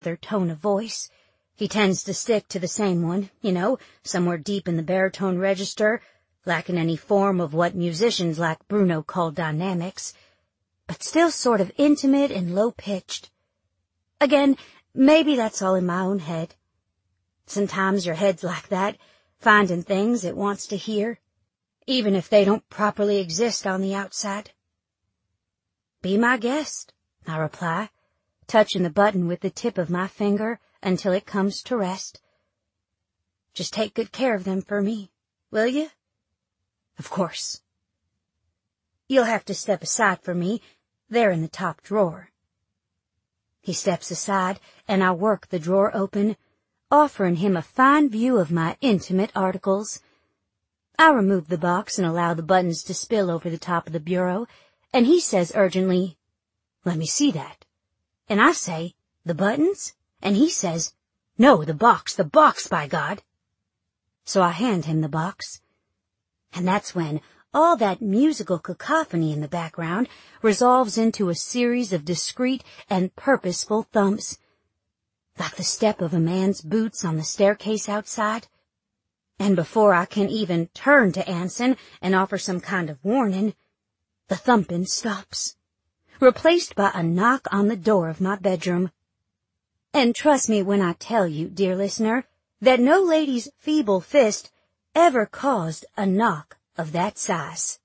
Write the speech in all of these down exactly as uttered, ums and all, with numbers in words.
their tone of voice. He tends to stick to the same one, you know, somewhere deep in the baritone register, lacking any form of what musicians like Bruno call dynamics, but still sort of intimate and low-pitched. Again, maybe that's all in my own head. Sometimes your head's like that, finding things it wants to hear, even if they don't properly exist on the outside. Be my guest, I reply, touching the button with the tip of my finger until it comes to rest. Just take good care of them for me, will you? Of course. You'll have to step aside for me. They're in the top drawer. He steps aside, and I work the drawer open, offering him a fine view of my intimate articles. I remove the box and allow the buttons to spill over the top of the bureau, and he says urgently, "Let me see that." And I say, "The buttons?" And he says, "No, the box, the box, by God." So I hand him the box. And that's when all that musical cacophony in the background resolves into a series of discreet and purposeful thumps, like the step of a man's boots on the staircase outside. And before I can even turn to Anson and offer some kind of warning, the thumping stops, replaced by a knock on the door of my bedroom. And trust me when I tell you, dear listener, that no lady's feeble fist ever caused a knock of that size.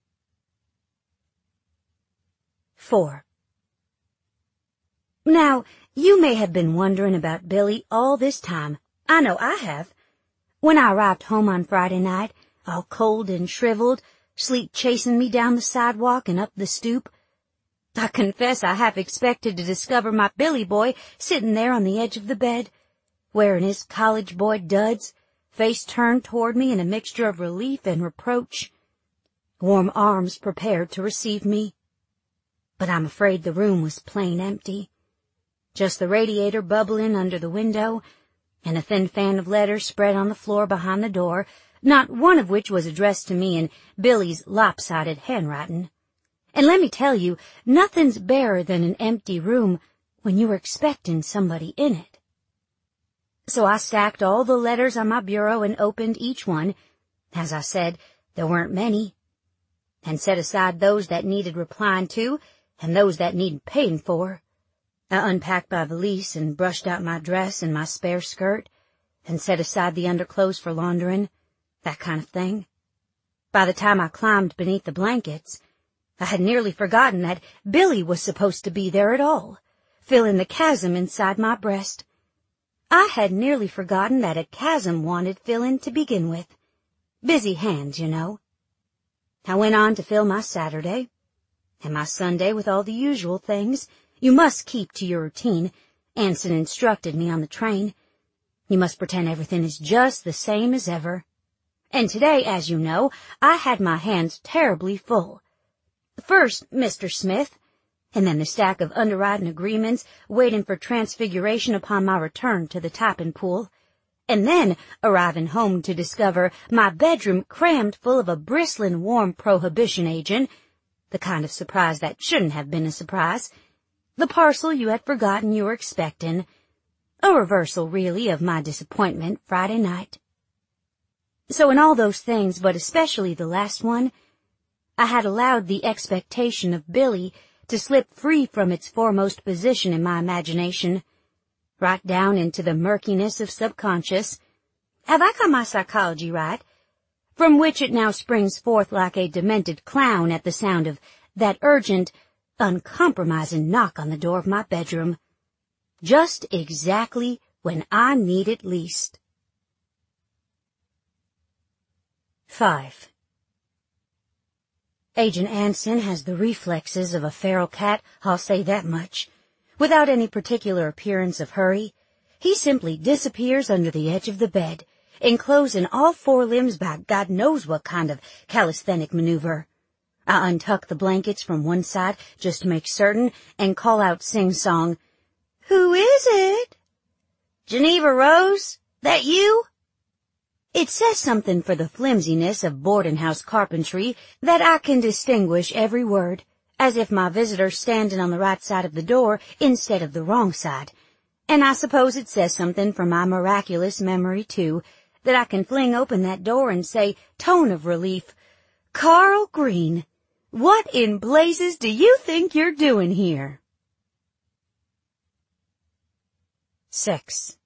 Four. Now, you may have been wondering about Billy all this time. I know I have. When I arrived home on Friday night, all cold and shriveled, sleet chasing me down the sidewalk and up the stoop, I confess I half expected to discover my Billy boy sitting there on the edge of the bed, wearing his college boy duds, face turned toward me in a mixture of relief and reproach, warm arms prepared to receive me. But I'm afraid the room was plain empty. Just the radiator bubbling under the window, and a thin fan of letters spread on the floor behind the door, not one of which was addressed to me in Billy's lopsided handwriting. And let me tell you, nothing's barer than an empty room when you were expecting somebody in it. So I stacked all the letters on my bureau and opened each one. As I said, there weren't many. And set aside those that needed replying to and those that needed paying for. I unpacked my valise and brushed out my dress and my spare skirt and set aside the underclothes for laundering, that kind of thing. By the time I climbed beneath the blankets, I had nearly forgotten that Billy was supposed to be there at all, filling the chasm inside my breast. I had nearly forgotten that a chasm wanted filling to begin with. Busy hands, you know. I went on to fill my Saturday, and my Sunday with all the usual things you must keep to your routine. Anson instructed me on the train. You must pretend everything is just the same as ever. And today, as you know, I had my hands terribly full. First, Mister Smith, and then the stack of underwriting agreements waiting for transfiguration upon my return to the topping pool, and then arriving home to discover my bedroom crammed full of a bristling warm prohibition agent, the kind of surprise that shouldn't have been a surprise, the parcel you had forgotten you were expecting, a reversal, really, of my disappointment Friday night. So in all those things, but especially the last one, I had allowed the expectation of Billy to slip free from its foremost position in my imagination, right down into the murkiness of subconscious. Have I got my psychology right? From which it now springs forth like a demented clown at the sound of that urgent, uncompromising knock on the door of my bedroom, just exactly when I need it least. Five. Agent Anson has the reflexes of a feral cat, I'll say that much. Without any particular appearance of hurry, he simply disappears under the edge of the bed, enclosing all four limbs by God knows what kind of calisthenic maneuver. I untuck the blankets from one side just to make certain and call out sing-song, "Who is it? Geneva Rose? That you?" It says something for the flimsiness of boarding-house carpentry that I can distinguish every word, as if my visitor's standing on the right side of the door instead of the wrong side, And I suppose it says something for my miraculous memory, too, that I can fling open that door and say, tone of relief, "Carl Green, what in blazes do you think you're doing here?" Six.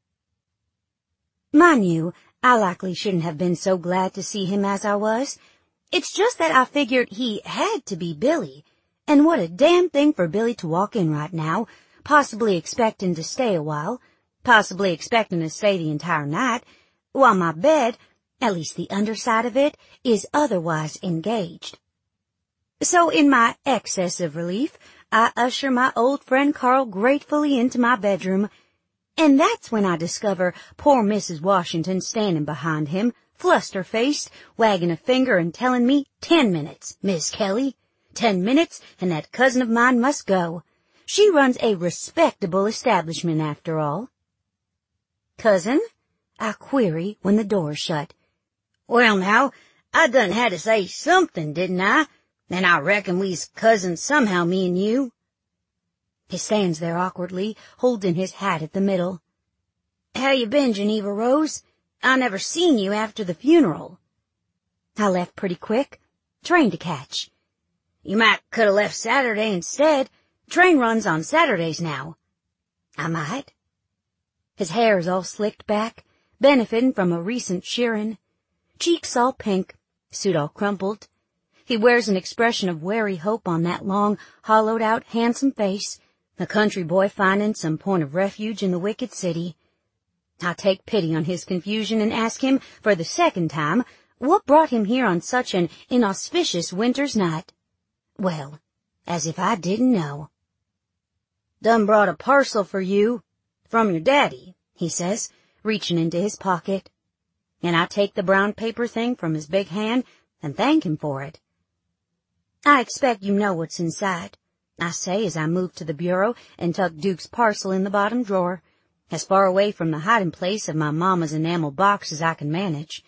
Mind you, I likely shouldn't have been so glad to see him as I was. It's just that I figured he had to be Billy, and what a damn thing for Billy to walk in right now, possibly expecting to stay a while, possibly expecting to stay the entire night, while my bed, at least the underside of it, is otherwise engaged. So in my excess of relief, I usher my old friend Carl gratefully into my bedroom, and that's when I discover poor Missus Washington standing behind him, fluster-faced, wagging a finger and telling me, ten minutes, Miss Kelly. Ten minutes, and that cousin of mine must go. She runs a respectable establishment, after all. "Cousin?" I query when the door's shut. "Well, now, I done had to say something, didn't I? And I reckon we's cousins somehow, me and you." He stands there awkwardly, holding his hat at the middle. "How you been, Geneva Rose? I never seen you after the funeral." "I left pretty quick. Train to catch." "You might could have left Saturday instead. Train runs on Saturdays now." "I might." His hair is all slicked back, benefiting from a recent shearing. Cheeks all pink, suit all crumpled. He wears an expression of wary hope on that long, hollowed-out, handsome face, a country boy finding some point of refuge in the wicked city. I take pity on his confusion and ask him, for the second time, what brought him here on such an inauspicious winter's night. Well, as if I didn't know. "Done brought a parcel for you, from your daddy," he says, reaching into his pocket. And I take the brown paper thing from his big hand and thank him for it. "I expect you know what's inside," I say as I move to the bureau and tuck Duke's parcel in the bottom drawer, as far away from the hiding place of my mama's enamel box as I can manage.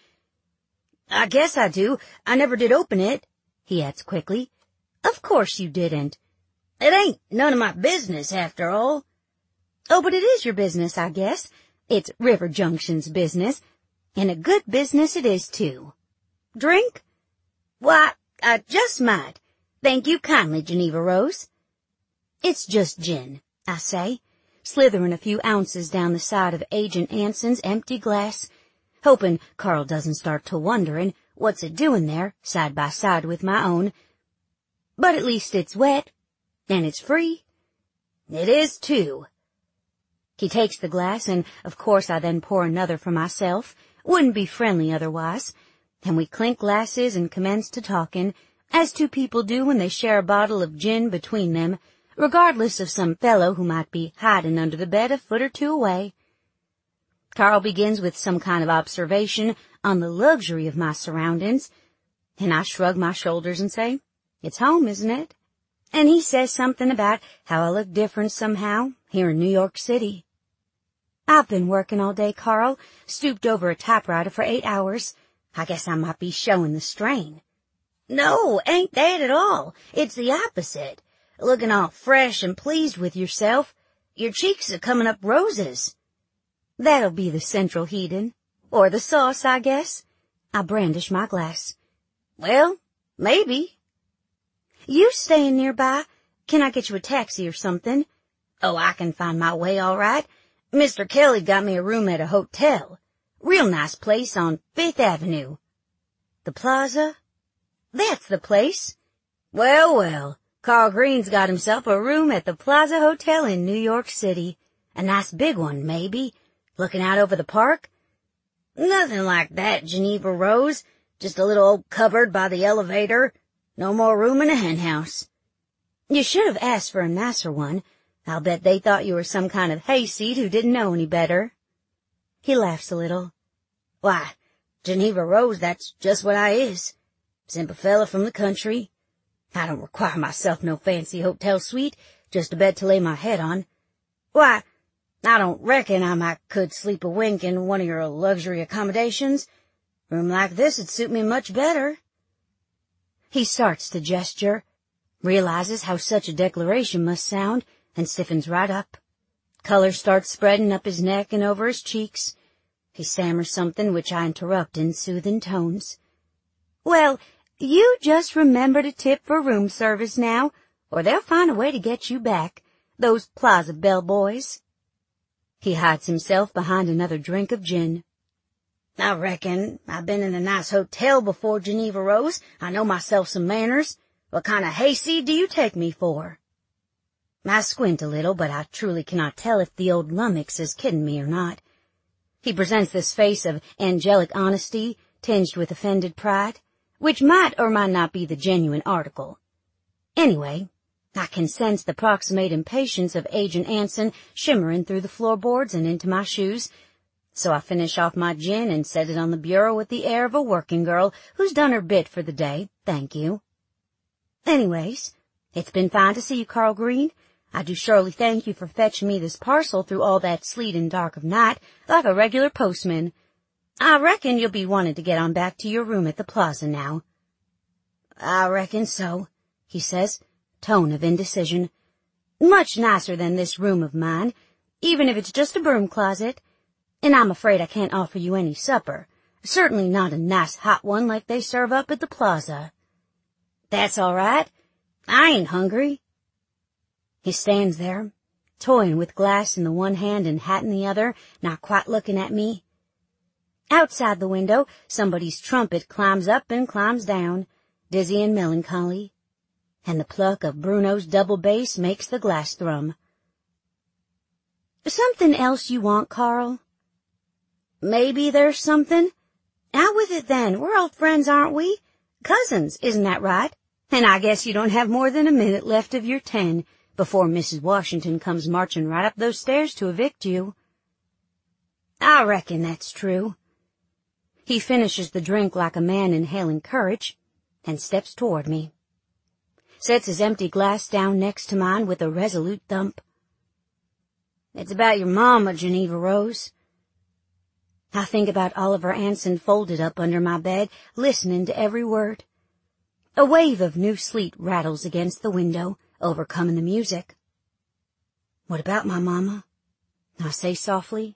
"I guess I do. I never did open it," he adds quickly. "Of course you didn't." "It ain't none of my business, after all." "Oh, but it is your business, I guess. It's River Junction's business, and a good business it is, too. Drink?" "Why, I just might. Thank you kindly, Geneva Rose." "It's just gin," I say, slithering a few ounces down the side of Agent Anson's empty glass, hoping Carl doesn't start to wondering what's it doing there, side by side with my own. But at least it's wet, and it's free. "It is, too." He takes the glass, and of course I then pour another for myself. Wouldn't be friendly otherwise. And we clink glasses and commence to talking, as two people do when they share a bottle of gin between them, regardless of some fellow who might be hiding under the bed a foot or two away. Carl begins with some kind of observation on the luxury of my surroundings, and I shrug my shoulders and say, "It's home, isn't it?" And he says something about how I look different somehow here in New York City. "I've been working all day, Carl, stooped over a typewriter for eight hours. I guess I might be showing the strain." "No, ain't that at all. It's the opposite. Looking all fresh and pleased with yourself. Your cheeks are coming up roses." "That'll be the central heating. Or the sauce, I guess." I brandish my glass. "Well, maybe." "You staying nearby? Can I get you a taxi or something?" "Oh, I can find my way all right. Mister Kelly got me a room at a hotel. Real nice place on Fifth Avenue." "The Plaza?" "That's the place." "Well, well, Carl Green's got himself a room at the Plaza Hotel in New York City. A nice big one, maybe, looking out over the park?" "Nothing like that, Geneva Rose. Just a little old cupboard by the elevator. No more room in a hen house." "You should have asked for a nicer one. I'll bet they thought you were some kind of hayseed who didn't know any better." He laughs a little. "Why, Geneva Rose, that's just what I is. Simple fella from the country. I don't require myself no fancy hotel suite, just a bed to lay my head on. Why, I don't reckon I might could sleep a wink in one of your luxury accommodations. Room like this'd suit me much better." He starts to gesture, realizes how such a declaration must sound, and stiffens right up. Color starts spreading up his neck and over his cheeks. He stammers something which I interrupt in soothing tones. Well, you just remember to tip for room service now, or they'll find a way to get you back, those Plaza bellboys. He hides himself behind another drink of gin. I reckon I've been in a nice hotel before, Geneva Rose. I know myself some manners. What kind of hayseed do you take me for? I squint a little, but I truly cannot tell if the old lummox is kidding me or not. He presents this face of angelic honesty, tinged with offended pride, which might or might not be the genuine article. Anyway, I can sense the proximate impatience of Agent Anson shimmering through the floorboards and into my shoes, so I finish off my gin and set it on the bureau with the air of a working girl who's done her bit for the day, thank you. Anyways, it's been fine to see you, Carl Green. I do surely thank you for fetching me this parcel through all that sleet and dark of night, like a regular postman. I reckon you'll be wanting to get on back to your room at the Plaza now. I reckon so, he says, tone of indecision. Much nicer than this room of mine, even if it's just a broom closet. And I'm afraid I can't offer you any supper, certainly not a nice hot one like they serve up at the Plaza. That's all right. I ain't hungry. He stands there, toying with glass in the one hand and hat in the other, not quite looking at me. Outside the window, somebody's trumpet climbs up and climbs down, dizzy and melancholy, and the pluck of Bruno's double bass makes the glass thrum. Something else you want, Carl? Maybe there's something. Out with it then. We're old friends, aren't we? Cousins, isn't that right? And I guess you don't have more than a minute left of your ten before Missus Washington comes marching right up those stairs to evict you. I reckon that's true. He finishes the drink like a man inhaling courage and steps toward me. Sets his empty glass down next to mine with a resolute thump. It's about your mama, Geneva Rose. I think about Oliver Anson folded up under my bed, listening to every word. A wave of new sleet rattles against the window, overcoming the music. What about my mama? I say softly.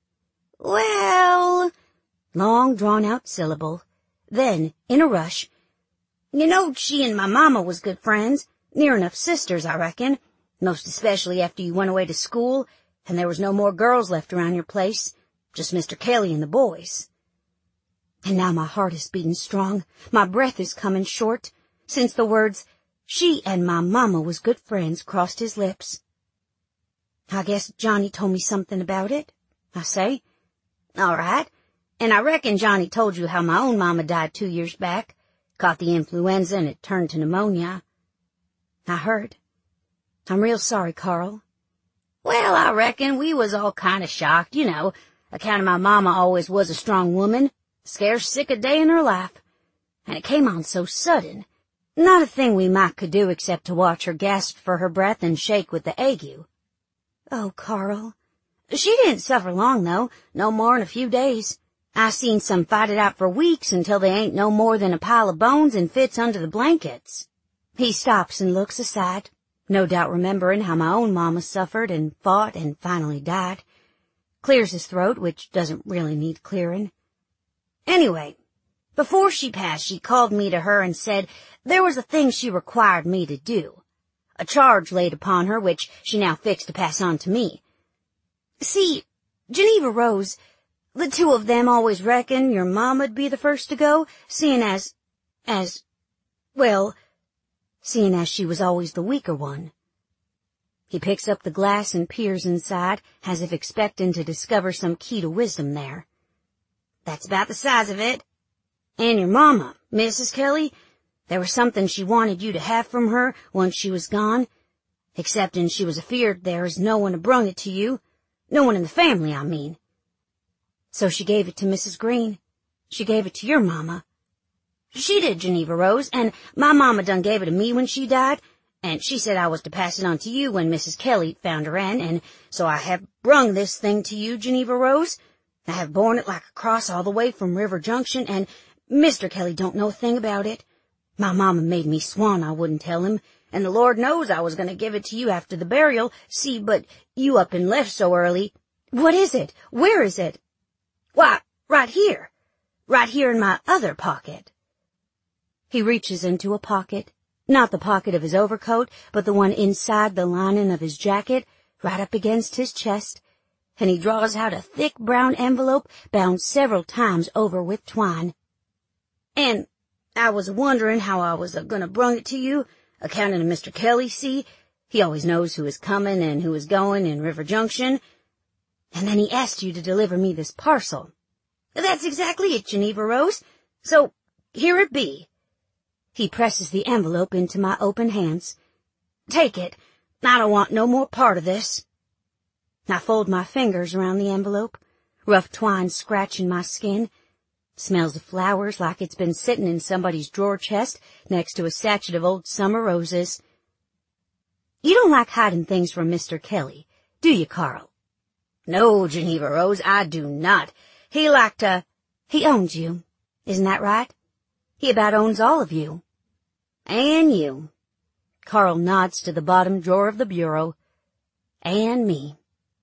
Well, long drawn-out syllable. Then, in a rush, you know she and my mama was good friends, near enough sisters, I reckon, most especially after you went away to school, and there was no more girls left around your place, just Mister Kelly and the boys. And now my heart is beating strong, my breath is coming short, since the words, she and my mama was good friends, crossed his lips. I guess Johnny told me something about it, I say. All right. And I reckon Johnny told you how my own mama died two years back, caught the influenza and it turned to pneumonia. I heard. I'm real sorry, Carl. Well, I reckon we was all kind of shocked, you know, account of my mama always was a strong woman, scarce sick a day in her life. And it came on so sudden. Not a thing we might could do except to watch her gasp for her breath and shake with the ague. Oh, Carl. She didn't suffer long, though, no more'n a few days. I seen some fight it out for weeks until they ain't no more than a pile of bones and fits under the blankets. He stops and looks aside, no doubt remembering how my own mama suffered and fought and finally died. Clears his throat, which doesn't really need clearing. Anyway, before she passed, she called me to her and said there was a thing she required me to do. A charge laid upon her which she now fixed to pass on to me. See, Geneva Rose, the two of them always reckoned your mama'd be the first to go, seeing as, as, well, seeing as she was always the weaker one. He picks up the glass and peers inside, as if expecting to discover some key to wisdom there. That's about the size of it. And your mama, Missus Kelly, there was something she wanted you to have from her once she was gone, excepting she was afeard there is no one to brung it to you, no one in the family, I mean. So she gave it to Missus Green. She gave it to your mama. She did, Geneva Rose, and my mama done gave it to me when she died, and she said I was to pass it on to you when Missus Kelly found her in, and so I have brung this thing to you, Geneva Rose. I have borne it like a cross all the way from River Junction, and Mister Kelly don't know a thing about it. My mama made me swan I wouldn't tell him, and the Lord knows I was going to give it to you after the burial, see, but you up and left so early. What is it? Where is it? Why, right here. Right here in my other pocket. He reaches into a pocket, not the pocket of his overcoat, but the one inside the lining of his jacket, right up against his chest, and he draws out a thick brown envelope bound several times over with twine. And I was wondering how I was a gonna brung it to you, accounting of Mister Kelly, see? He always knows who is coming and who is going in River Junction. And then he asked you to deliver me this parcel. That's exactly it, Geneva Rose. So, here it be. He presses the envelope into my open hands. Take it. I don't want no more part of this. I fold my fingers around the envelope, rough twine scratching my skin. Smells of flowers like it's been sitting in somebody's drawer chest next to a sachet of old summer roses. You don't like hiding things from Mister Kelly, do you, Carl? No, Geneva Rose, I do not. He liked to... He owns you, isn't that right? He about owns all of you. And you. Carl nods to the bottom drawer of the bureau. And me.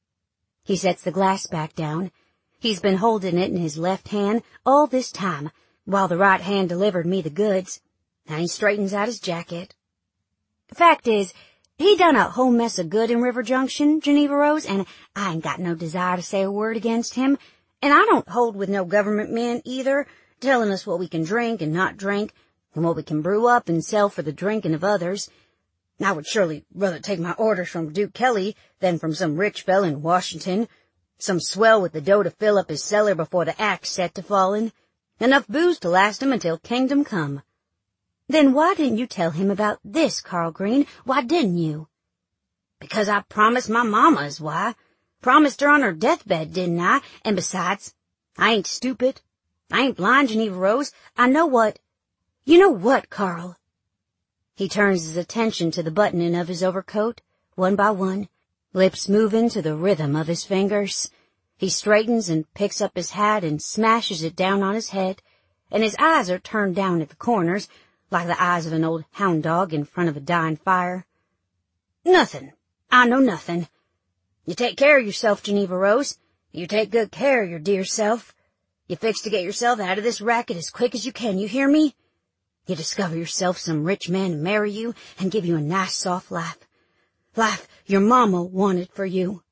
He sets the glass back down. He's been holding it in his left hand all this time, while the right hand delivered me the goods, and he straightens out his jacket. Fact is, he done a whole mess of good in River Junction, Geneva Rose, and I ain't got no desire to say a word against him, and I don't hold with no government men either, telling us what we can drink and not drink, and what we can brew up and sell for the drinking of others. I would surely rather take my orders from Duke Kelly than from some rich fella in Washington, some swell with the dough to fill up his cellar before the axe set to falling, enough booze to last him until kingdom come. Then why didn't you tell him about this, Carl Green? Why didn't you? Because I promised my mama is why. Promised her on her deathbed, didn't I? And besides, I ain't stupid. I ain't blind, Geneva Rose. I know what... You know what, Carl? He turns his attention to the buttoning of his overcoat, one by one, lips moving to the rhythm of his fingers. He straightens and picks up his hat and smashes it down on his head, and his eyes are turned down at the corners, like the eyes of an old hound dog in front of a dying fire. Nothing. I know nothing. You take care of yourself, Geneva Rose. You take good care of your dear self. You fix to get yourself out of this racket as quick as you can, you hear me? You discover yourself some rich man to marry you and give you a nice soft life. Life your mama wanted for you.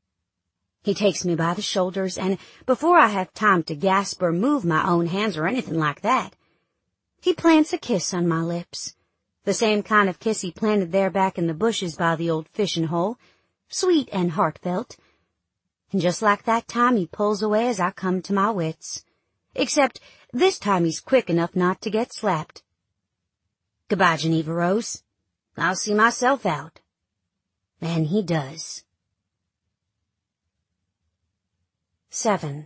He takes me by the shoulders, and before I have time to gasp or move my own hands or anything like that, he plants a kiss on my lips, the same kind of kiss he planted there back in the bushes by the old fishing hole, sweet and heartfelt. And just like that time he pulls away as I come to my wits, except this time he's quick enough not to get slapped. Goodbye, Geneva Rose. I'll see myself out. And he does. Seven.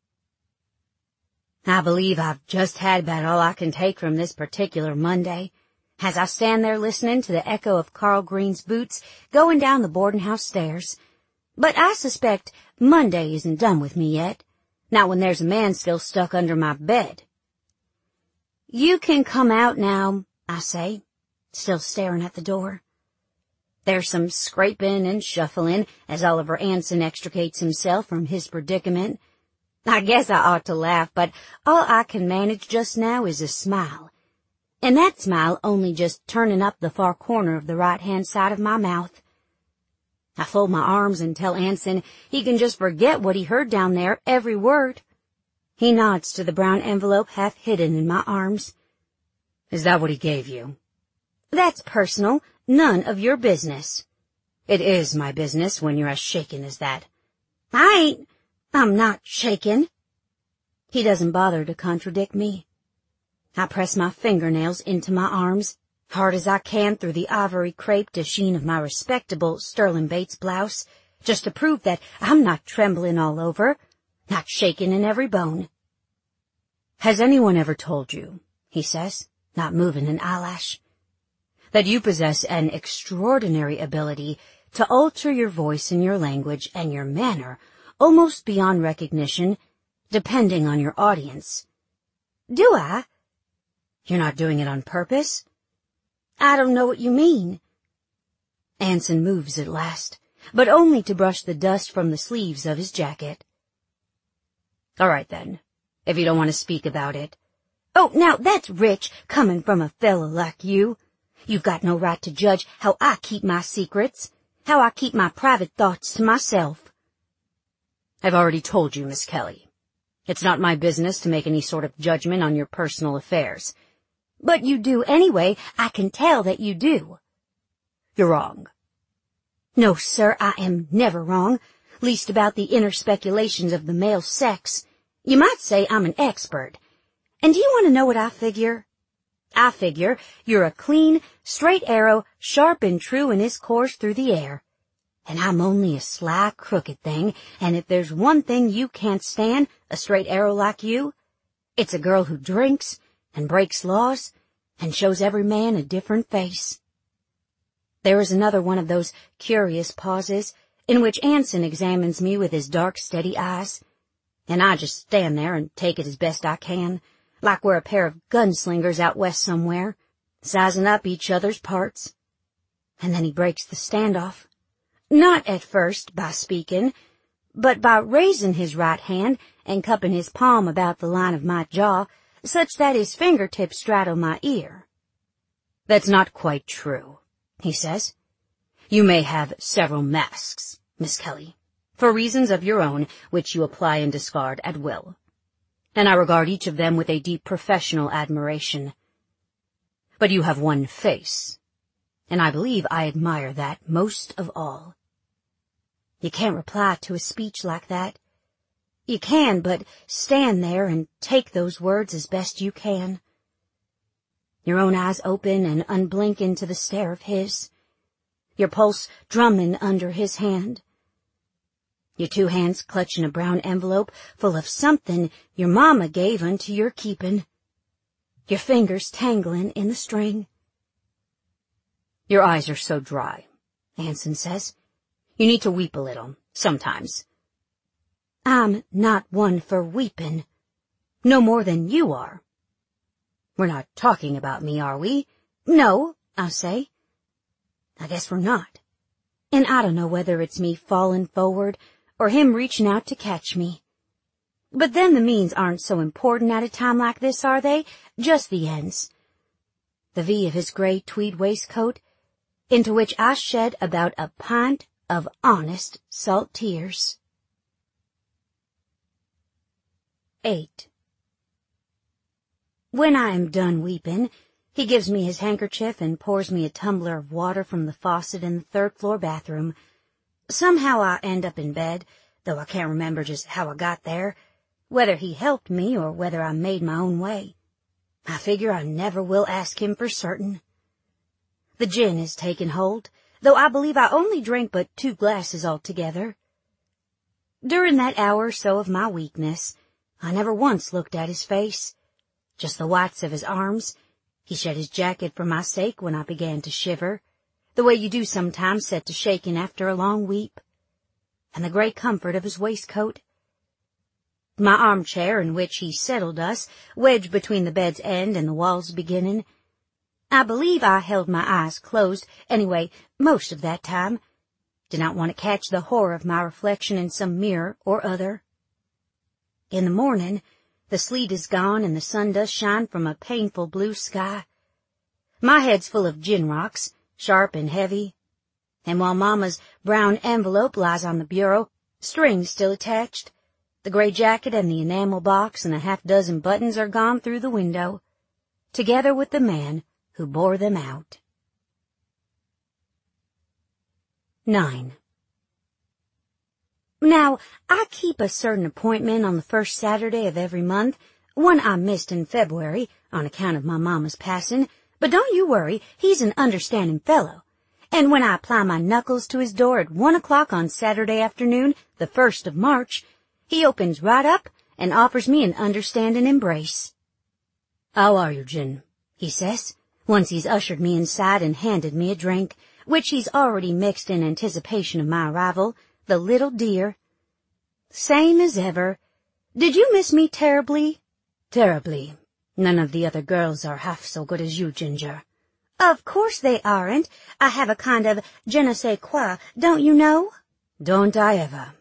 I believe I've just had about all I can take from this particular Monday, as I stand there listening to the echo of Carl Green's boots going down the boarding house stairs. But I suspect Monday isn't done with me yet, not when there's a man still stuck under my bed. You can come out now, I say, still staring at the door. There's some scraping and shuffling as Oliver Anson extricates himself from his predicament. I guess I ought to laugh, but all I can manage just now is a smile. And that smile only just turning up the far corner of the right-hand side of my mouth. I fold my arms and tell Anson he can just forget what he heard down there, every word. He nods to the brown envelope half hidden in my arms. Is that what he gave you? That's personal, none of your business. It is my business when you're as shaken as that. I ain't, I'm not shaken. He doesn't bother to contradict me. I press my fingernails into my arms, hard as I can through the ivory crepe de sheen of my respectable Sterling Bates blouse, just to prove that I'm not trembling all over, not shaking in every bone. Has anyone ever told you, he says, not moving an eyelash, that you possess an extraordinary ability to alter your voice and your language and your manner almost beyond recognition, depending on your audience? Do I? You're not doing it on purpose? I don't know what you mean. Anson moves at last, but only to brush the dust from the sleeves of his jacket. All right, then, if you don't want to speak about it. Oh, now that's rich, coming from a fellow like you. You've got no right to judge how I keep my secrets, how I keep my private thoughts to myself. I've already told you, Miss Kelly. It's not my business to make any sort of judgment on your personal affairs. But you do anyway. I can tell that you do. You're wrong. No, sir, I am never wrong, least about the inner speculations of the male sex. You might say I'm an expert. And do you want to know what I figure? I figure you're a clean, straight arrow, sharp and true in its course through the air. And I'm only a sly, crooked thing, and if there's one thing you can't stand, a straight arrow like you, it's a girl who drinks and breaks laws and shows every man a different face. There is another one of those curious pauses in which Anson examines me with his dark, steady eyes, and I just stand there and take it as best I can, like we're a pair of gunslingers out west somewhere, sizing up each other's parts. And then he breaks the standoff. Not at first by speaking, but by raising his right hand and cupping his palm about the line of my jaw, such that his fingertips straddle my ear. That's not quite true, he says. You may have several masks, Miss Kelly, for reasons of your own, which you apply and discard at will. And I regard each of them with a deep professional admiration. But you have one face, and I believe I admire that most of all. You can't reply to a speech like that. You can but stand there and take those words as best you can. Your own eyes open and unblinking to the stare of his, your pulse drumming under his hand, your two hands clutching a brown envelope full of something your mama gave unto your keeping, your fingers tangling in the string. Your eyes are so dry, Anson says. You need to weep a little, sometimes. I'm not one for weeping, no more than you are. We're not talking about me, are we? No, I say. I guess we're not. And I don't know whether it's me falling forward or him reaching out to catch me. But then the means aren't so important at a time like this, are they? Just the ends. The V of his gray tweed waistcoat, into which I shed about a pint of honest salt tears. Eight. When I am done weeping, he gives me his handkerchief and pours me a tumbler of water from the faucet in the third-floor bathroom. Somehow I end up in bed, though I can't remember just how I got there, whether he helped me or whether I made my own way. I figure I never will ask him for certain. The gin is taking hold, though I believe I only drank but two glasses altogether. During that hour or so of my weakness, I never once looked at his face, just the whites of his arms. He shed his jacket for my sake when I began to shiver, the way you do sometimes set to shaking after a long weep, and the grey comfort of his waistcoat. My armchair in which he settled us, wedged between the bed's end and the wall's beginning. I believe I held my eyes closed, anyway, most of that time. Did not want to catch the horror of my reflection in some mirror or other. In the morning, the sleet is gone and the sun does shine from a painful blue sky. My head's full of gin rocks, sharp and heavy, and while Mama's brown envelope lies on the bureau, strings still attached, the gray jacket and the enamel box and a half dozen buttons are gone through the window, together with the man who bore them out. Nine. Now, I keep a certain appointment on the first Saturday of every month, one I missed in February on account of my mama's passing, but don't you worry, he's an understanding fellow. And when I apply my knuckles to his door at one o'clock on Saturday afternoon, the first of March, he opens right up and offers me an understanding embrace. "How are you, Jin?" he says, once he's ushered me inside and handed me a drink, which he's already mixed in anticipation of my arrival, the little dear. "Same as ever. Did you miss me terribly?" "Terribly. None of the other girls are half so good as you, Ginger." Of course they aren't. I have a kind of je ne sais quoi, don't you know? Don't I ever.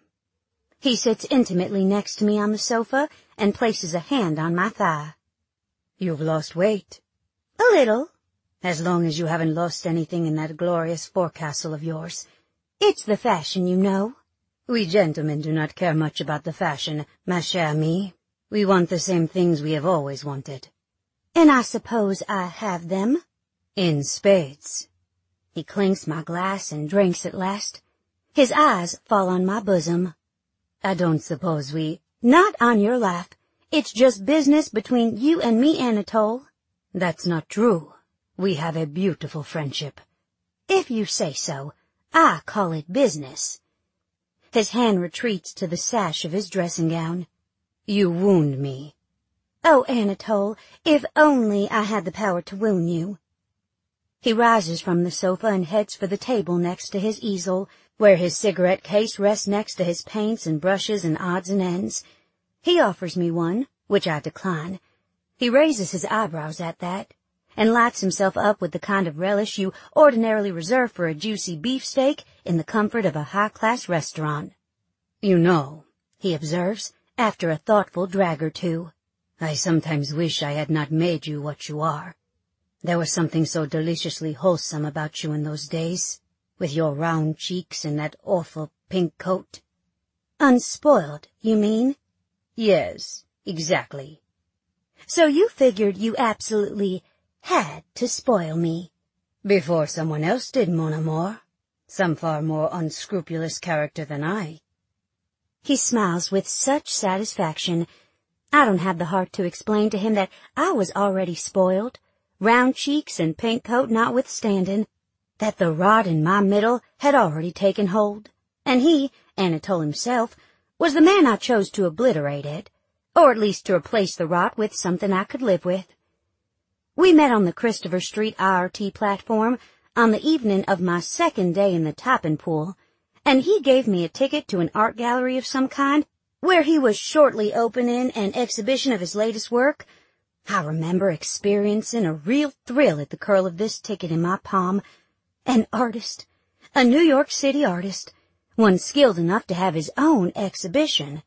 He sits intimately next to me on the sofa and places a hand on my thigh. You've lost weight. A little. As long as you haven't lost anything in that glorious forecastle of yours. It's the fashion, you know. We gentlemen do not care much about the fashion, ma chère amie. We want the same things we have always wanted. And I suppose I have them? In spades. He clinks my glass and drinks at last. His eyes fall on my bosom. I don't suppose we... Not on your life. It's just business between you and me, Anatole. That's not true. We have a beautiful friendship. If you say so, I call it business. His hand retreats to the sash of his dressing gown. You wound me. Oh, Anatole, if only I had the power to wound you. He rises from the sofa and heads for the table next to his easel, where his cigarette case rests next to his paints and brushes and odds and ends. He offers me one, which I decline. He raises his eyebrows at that, and lights himself up with the kind of relish you ordinarily reserve for a juicy beefsteak in the comfort of a high-class restaurant. You know, he observes, after a thoughtful drag or two, I sometimes wish I had not made you what you are. There was something so deliciously wholesome about you in those days, with your round cheeks and that awful pink coat. Unspoiled, you mean? Yes, exactly. So you figured you absolutely had to spoil me. Before someone else did, mon amour. Some far more unscrupulous character than I. He smiles with such satisfaction. I don't have the heart to explain to him that I was already spoiled, round cheeks and pink coat notwithstanding, that the rot in my middle had already taken hold, and he, Anatole himself, was the man I chose to obliterate it, or at least to replace the rot with something I could live with. We met on the Christopher Street I R T platform on the evening of my second day in the Toppin Pool, and he gave me a ticket to an art gallery of some kind, where he was shortly opening an exhibition of his latest work. I remember experiencing a real thrill at the curl of this ticket in my palm. An artist, a New York City artist, one skilled enough to have his own exhibition.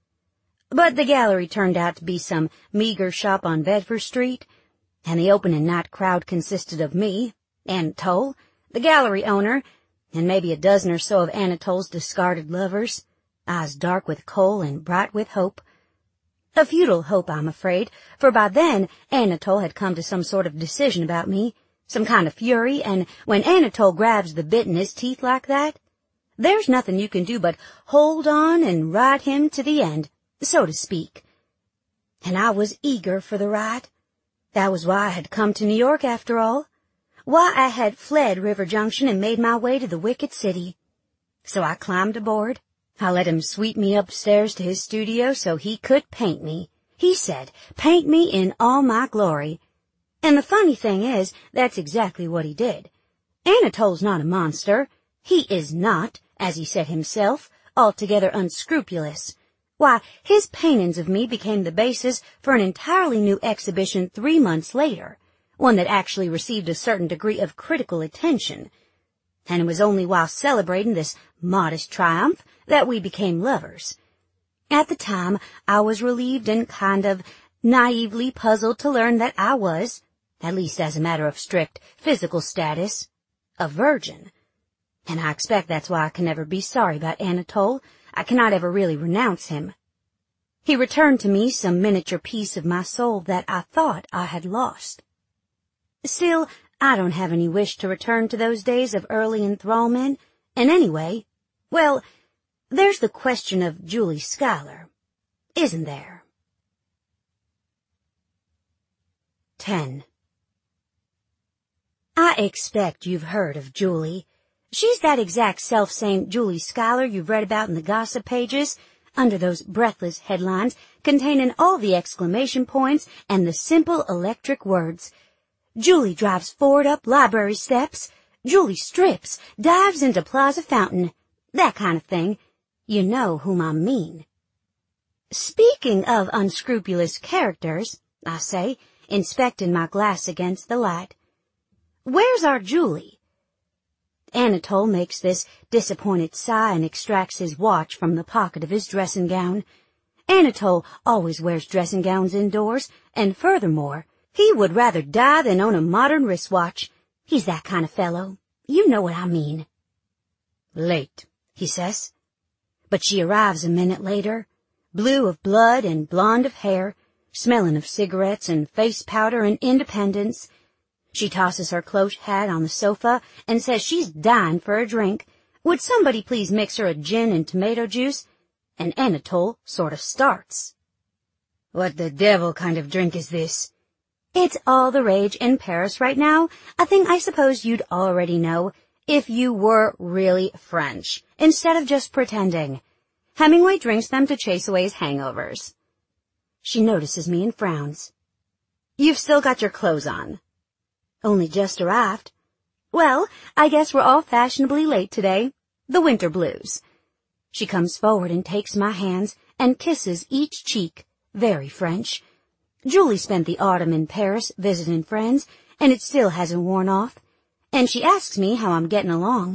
But the gallery turned out to be some meager shop on Bedford Street, and the opening night crowd consisted of me, Anatole, the gallery owner, and maybe a dozen or so of Anatole's discarded lovers, eyes dark with coal and bright with hope. A futile hope, I'm afraid, for by then Anatole had come to some sort of decision about me, some kind of fury, and when Anatole grabs the bit in his teeth like that, there's nothing you can do but hold on and ride him to the end, so to speak. And I was eager for the ride. That was why I had come to New York after all, why I had fled River Junction and made my way to the wicked city. So I climbed aboard. I let him sweep me upstairs to his studio so he could paint me. He said, paint me in all my glory. And the funny thing is, that's exactly what he did. Anatole's not a monster. He is not, as he said himself, altogether unscrupulous. Why, his paintings of me became the basis for an entirely new exhibition three months later, one that actually received a certain degree of critical attention. And it was only while celebrating this modest triumph that we became lovers. At the time, I was relieved and kind of naively puzzled to learn that I was, at least as a matter of strict physical status, a virgin. And I expect that's why I can never be sorry about Anatole. I cannot ever really renounce him. He returned to me some miniature piece of my soul that I thought I had lost. Still, I don't have any wish to return to those days of early enthrallment, and anyway, well, there's the question of Julie Schuyler, isn't there? Ten. I expect you've heard of Julie. She's that exact self-same Julie Schuyler you've read about in the gossip pages, under those breathless headlines containing all the exclamation points and the simple electric words. Julie drives forward up library steps. Julie strips, dives into Plaza Fountain. That kind of thing. You know whom I mean. Speaking of unscrupulous characters, I say, inspecting my glass against the light, Where's our Julie? Anatole makes this disappointed sigh and extracts his watch from the pocket of his dressing gown. Anatole always wears dressing gowns indoors, and furthermore, he would rather die than own a modern wristwatch. He's that kind of fellow. You know what I mean. Late, he says. But she arrives a minute later, blue of blood and blonde of hair, smelling of cigarettes and face powder and independence. She tosses her cloche hat on the sofa and says she's dying for a drink. Would somebody please mix her a gin and tomato juice? And Anatole sort of starts. What the devil kind of drink is this? It's all the rage in Paris right now, a thing I suppose you'd already know if you were really French, instead of just pretending. Hemingway drinks them to chase away his hangovers. She notices me and frowns. You've still got your clothes on. Only just arrived. Well, I guess we're all fashionably late today. The winter blues. She comes forward and takes my hands and kisses each cheek, very French. Julie spent the autumn in Paris visiting friends, and it still hasn't worn off. And she asks me how I'm getting along.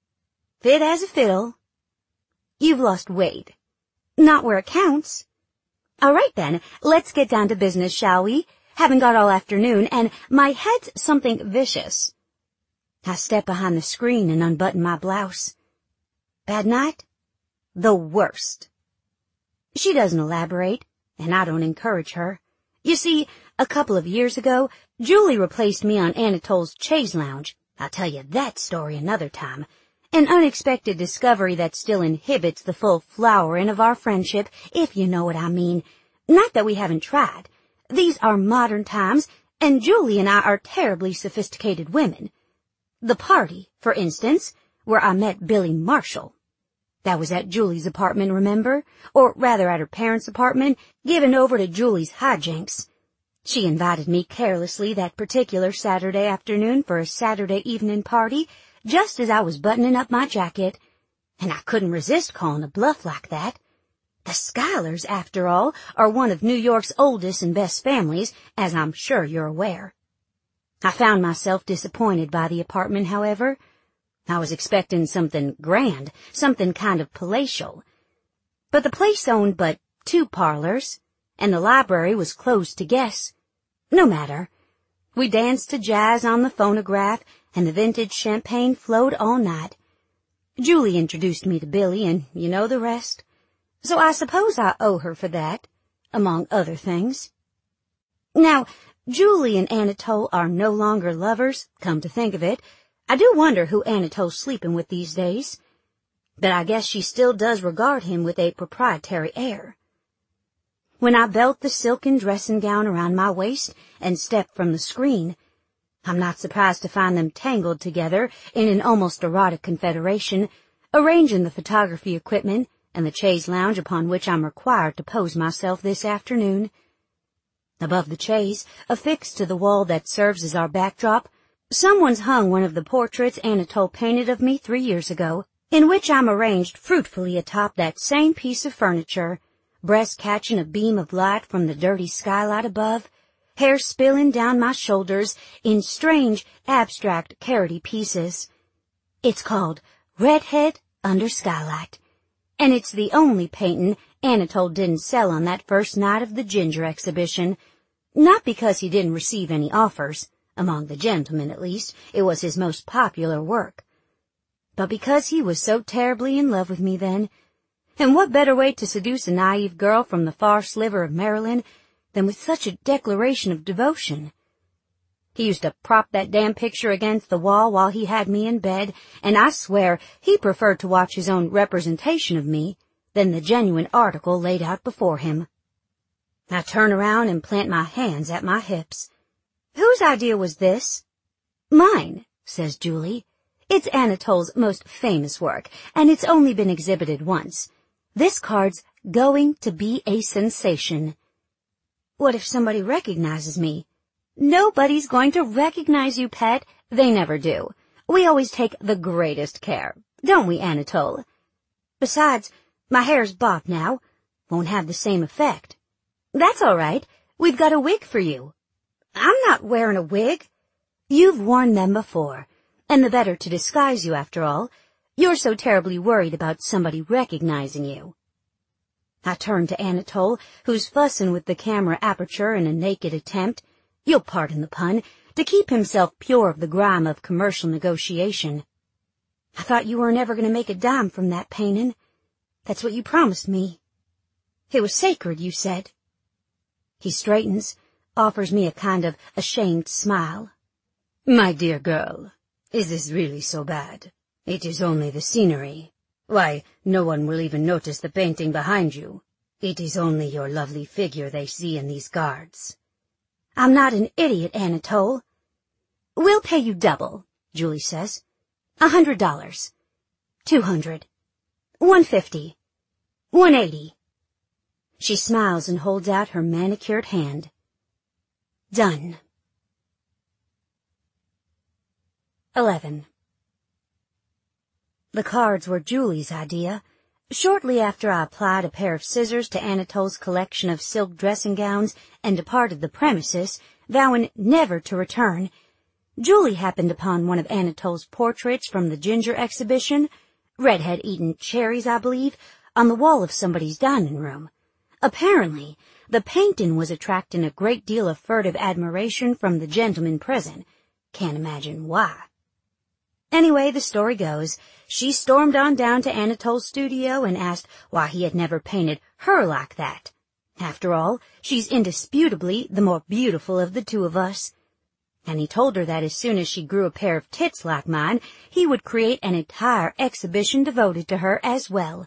Fit as a fiddle. You've lost weight. Not where it counts. All right then, let's get down to business, shall we? Haven't got all afternoon, and my head's something vicious. I step behind the screen and unbutton my blouse. Bad night? The worst. She doesn't elaborate, and I don't encourage her. You see, a couple of years ago, Julie replaced me on Anatole's chaise lounge. I'll tell you that story another time. An unexpected discovery that still inhibits the full flowering of our friendship, if you know what I mean. Not that we haven't tried. These are modern times, and Julie and I are terribly sophisticated women. The party, for instance, where I met Billy Marshall. That was at Julie's apartment, remember? Or rather at her parents' apartment, given over to Julie's hijinks. She invited me carelessly that particular Saturday afternoon for a Saturday evening party, just as I was buttoning up my jacket, and I couldn't resist calling a bluff like that. The Schuylers, after all, are one of New York's oldest and best families, as I'm sure you're aware. I found myself disappointed by the apartment, however. I was expecting something grand, something kind of palatial. But the place owned but two parlors, and the library was closed to guests. No matter. We danced to jazz on the phonograph, and the vintage champagne flowed all night. Julie introduced me to Billy, and you know the rest. So I suppose I owe her for that, among other things. Now, Julie and Anatole are no longer lovers, come to think of it. I do wonder who Anatole's sleeping with these days. But I guess she still does regard him with a proprietary air. When I belt the silken dressing gown around my waist and step from the screen, I'm not surprised to find them tangled together in an almost erotic confederation, arranging the photography equipment and the chaise lounge upon which I'm required to pose myself this afternoon. Above the chaise, affixed to the wall that serves as our backdrop, someone's hung one of the portraits Anatole painted of me three years ago, in which I'm arranged fruitfully atop that same piece of furniture, breast catching a beam of light from the dirty skylight above, hair spilling down my shoulders in strange, abstract, carroty pieces. It's called Redhead Under Skylight, and it's the only painting Anatole didn't sell on that first night of the Ginger exhibition, not because he didn't receive any offers. Among the gentlemen, at least, it was his most popular work. But because he was so terribly in love with me then, and what better way to seduce a naive girl from the far sliver of Maryland than with such a declaration of devotion? He used to prop that damn picture against the wall while he had me in bed, and I swear he preferred to watch his own representation of me than the genuine article laid out before him. I turn around and plant my hands at my hips. Whose idea was this? Mine, says Julie. It's Anatole's most famous work, and it's only been exhibited once. This card's going to be a sensation. What if somebody recognizes me? Nobody's going to recognize you, pet. They never do. We always take the greatest care, don't we, Anatole? Besides, my hair's bobbed now. Won't have the same effect. That's all right. We've got a wig for you. I'm not wearing a wig. You've worn them before, and the better to disguise you after all. You're so terribly worried about somebody recognizing you. I turned to Anatole, who's fussing with the camera aperture in a naked attempt, you'll pardon the pun, to keep himself pure of the grime of commercial negotiation. I thought you weren't ever going to make a dime from that painting. That's what you promised me. It was sacred, you said. He straightens, offers me a kind of ashamed smile. My dear girl, is this really so bad? It is only the scenery. Why, no one will even notice the painting behind you. It is only your lovely figure they see in these guards. I'm not an idiot, Anatole. We'll pay you double, Julie says. A hundred dollars. Two hundred. One fifty. One eighty. She smiles and holds out her manicured hand. Done. Eleven. The cards were Julie's idea. Shortly after I applied a pair of scissors to Anatole's collection of silk dressing gowns and departed the premises, vowing never to return, Julie happened upon one of Anatole's portraits from the ginger exhibition, redhead eating cherries, I believe, on the wall of somebody's dining room. Apparently, the painting was attracting a great deal of furtive admiration from the gentlemen present. Can't imagine why. Anyway, the story goes, she stormed on down to Anatole's studio and asked why he had never painted her like that. After all, she's indisputably the more beautiful of the two of us. And he told her that as soon as she grew a pair of tits like mine, he would create an entire exhibition devoted to her as well.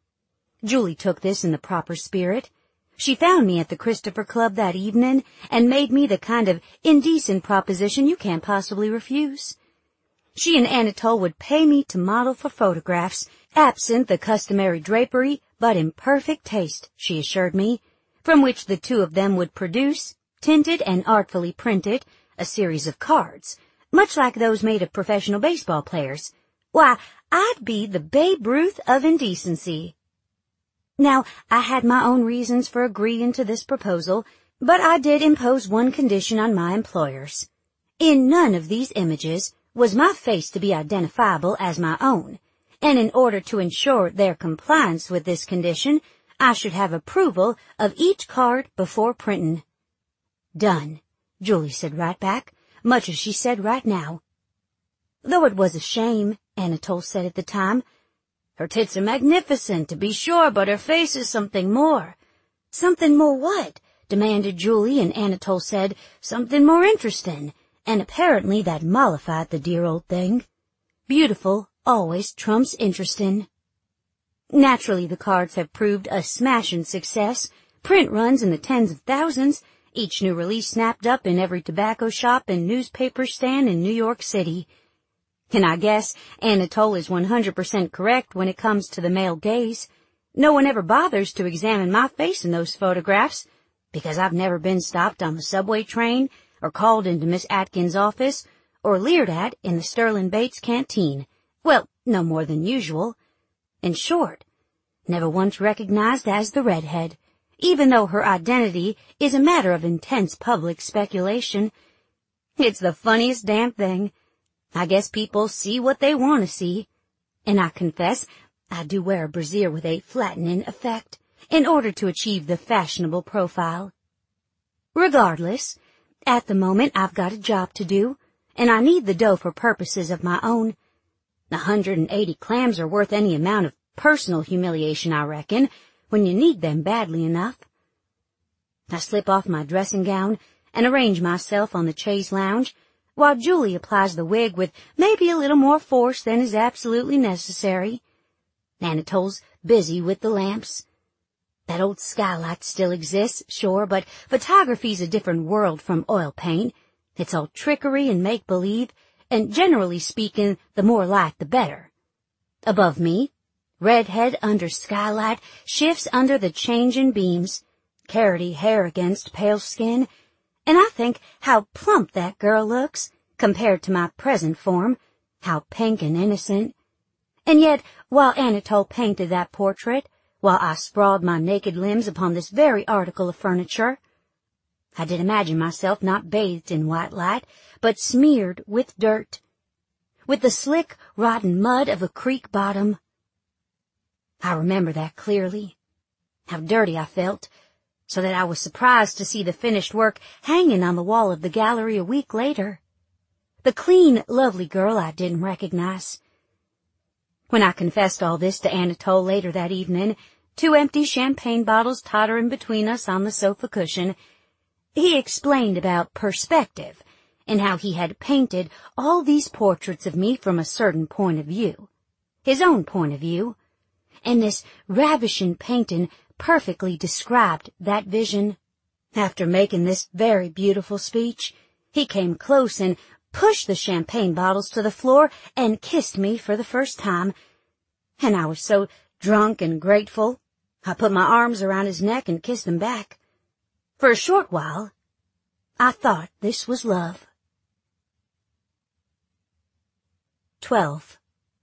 Julie took this in the proper spirit. She found me at the Christopher Club that evening and made me the kind of indecent proposition you can't possibly refuse. She and Anatole would pay me to model for photographs, absent the customary drapery, but in perfect taste, she assured me, from which the two of them would produce, tinted and artfully printed, a series of cards, much like those made of professional baseball players. Why, I'd be the Babe Ruth of indecency. Now, I had my own reasons for agreeing to this proposal, but I did impose one condition on my employers. In none of these images was my face to be identifiable as my own, and in order to ensure their compliance with this condition, I should have approval of each card before printing. Done, Julie said right back, much as she said right now. Though it was a shame, Anatole said at the time. Her tits are magnificent, to be sure, but her face is something more. Something more what? Demanded Julie, and Anatole said, something more interesting. And apparently that mollified the dear old thing. Beautiful always trumps interesting. Naturally, the cards have proved a smashing success. Print runs in the tens of thousands, each new release snapped up in every tobacco shop and newspaper stand in New York City. And I guess Anatole is one hundred percent correct when it comes to the male gaze. No one ever bothers to examine my face in those photographs, because I've never been stopped on the subway train, or called into Miss Atkins' office, or leered at in the Sterling Bates canteen. Well, no more than usual. In short, never once recognized as the redhead, even though her identity is a matter of intense public speculation. It's the funniest damn thing. I guess people see what they want to see. And I confess, I do wear a brassiere with a flattening effect, in order to achieve the fashionable profile. Regardless, at the moment I've got a job to do, and I need the dough for purposes of my own. A hundred and eighty clams are worth any amount of personal humiliation, I reckon, when you need them badly enough. I slip off my dressing gown and arrange myself on the chaise lounge, while Julie applies the wig with maybe a little more force than is absolutely necessary. Anatole's busy with the lamps. That old skylight still exists, sure, but photography's a different world from oil paint. It's all trickery and make-believe, and generally speaking, the more light the better. Above me, redhead under skylight shifts under the changing beams, carroty hair against pale skin, and I think how plump that girl looks, compared to my present form, how pink and innocent. And yet, while Anatole painted that portrait, while I sprawled my naked limbs upon this very article of furniture, I did imagine myself not bathed in white light, but smeared with dirt, with the slick, rotten mud of a creek bottom. I remember that clearly, how dirty I felt, so that I was surprised to see the finished work hanging on the wall of the gallery a week later. The clean, lovely girl I didn't recognize. When I confessed all this to Anatole later that evening, two empty champagne bottles tottering between us on the sofa cushion, he explained about perspective and how he had painted all these portraits of me from a certain point of view, his own point of view, and this ravishing painting perfectly described that vision. After making this very beautiful speech, he came close and pushed the champagne bottles to the floor and kissed me for the first time, and I was so drunk and grateful, I put my arms around his neck and kissed him back. For a short while, I thought this was love. Twelve.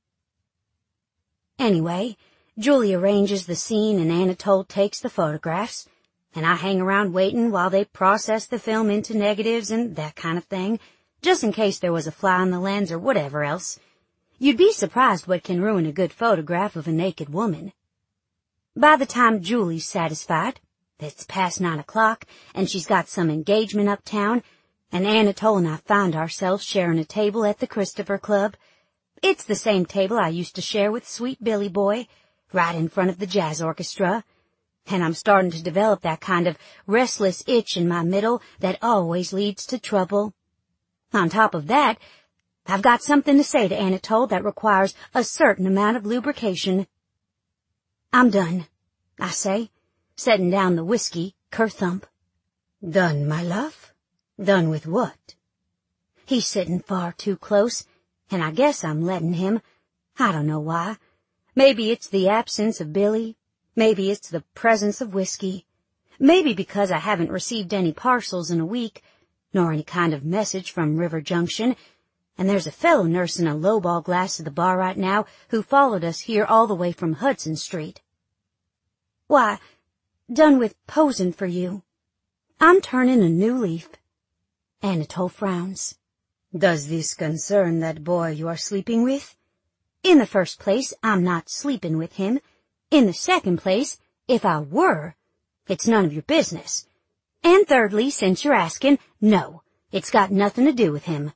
Anyway, Julie arranges the scene and Anatole takes the photographs, and I hang around waiting while they process the film into negatives and that kind of thing, just in case there was a fly on the lens or whatever else. You'd be surprised what can ruin a good photograph of a naked woman. By the time Julie's satisfied, it's past nine o'clock, and she's got some engagement uptown, and Anatole and I find ourselves sharing a table at the Christopher Club. It's the same table I used to share with Sweet Billy Boy, right in front of the jazz orchestra, and I'm starting to develop that kind of restless itch in my middle that always leads to trouble. On top of that, I've got something to say to Anatole that requires a certain amount of lubrication. I'm done, I say, setting down the whiskey, kerthump. Done, my love? Done with what? He's sitting far too close, and I guess I'm letting him. I don't know why. Maybe it's the absence of Billy. Maybe it's the presence of whiskey. Maybe because I haven't received any parcels in a week, nor any kind of message from River Junction, and there's a fellow nursing a lowball glass at the bar right now who followed us here all the way from Hudson Street. Why, done with posing for you. I'm turning a new leaf. Anatole frowns. Does this concern that boy you are sleeping with? In the first place, I'm not sleeping with him. In the second place, if I were, it's none of your business. And thirdly, since you're asking, no, it's got nothing to do with him.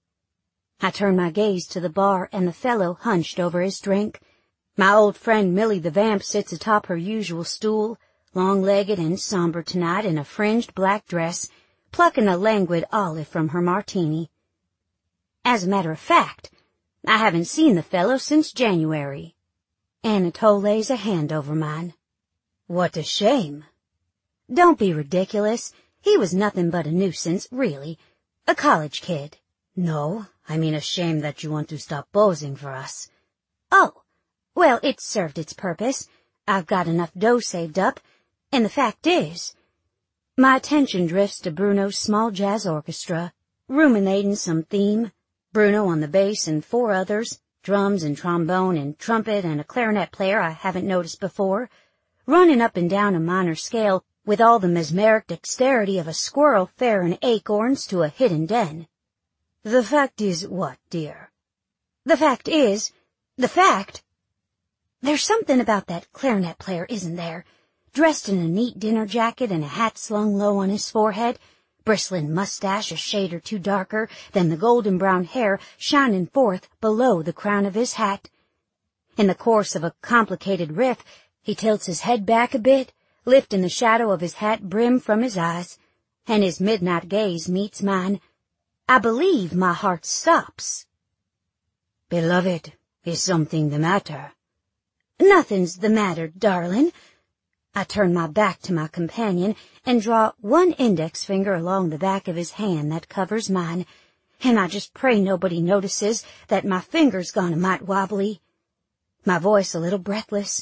I turn my gaze to the bar and the fellow hunched over his drink. My old friend Millie the Vamp sits atop her usual stool, long-legged and somber tonight in a fringed black dress, plucking a languid olive from her martini. As a matter of fact, I haven't seen the fellow since January. Anatole lays a hand over mine. What a shame. Don't be ridiculous. He was nothing but a nuisance, really. A college kid. No, I mean a shame that you want to stop posing for us. Oh, well, it served its purpose. I've got enough dough saved up, and the fact is, my attention drifts to Bruno's small jazz orchestra, ruminating some theme, Bruno on the bass and four others, drums and trombone and trumpet and a clarinet player I haven't noticed before, running up and down a minor scale with all the mesmeric dexterity of a squirrel ferreting acorns to a hidden den. The fact is what, dear? The fact is, the fact... There's something about that clarinet player, isn't there? Dressed in a neat dinner jacket and a hat slung low on his forehead, bristling mustache a shade or two darker than the golden brown hair shining forth below the crown of his hat. In the course of a complicated riff, he tilts his head back a bit, lifting the shadow of his hat brim from his eyes, and his midnight gaze meets mine. I believe my heart stops. Beloved, is something the matter? Nothing's the matter, darling. I turn my back to my companion and draw one index finger along the back of his hand that covers mine, and I just pray nobody notices that my finger's gone a mite wobbly, my voice a little breathless.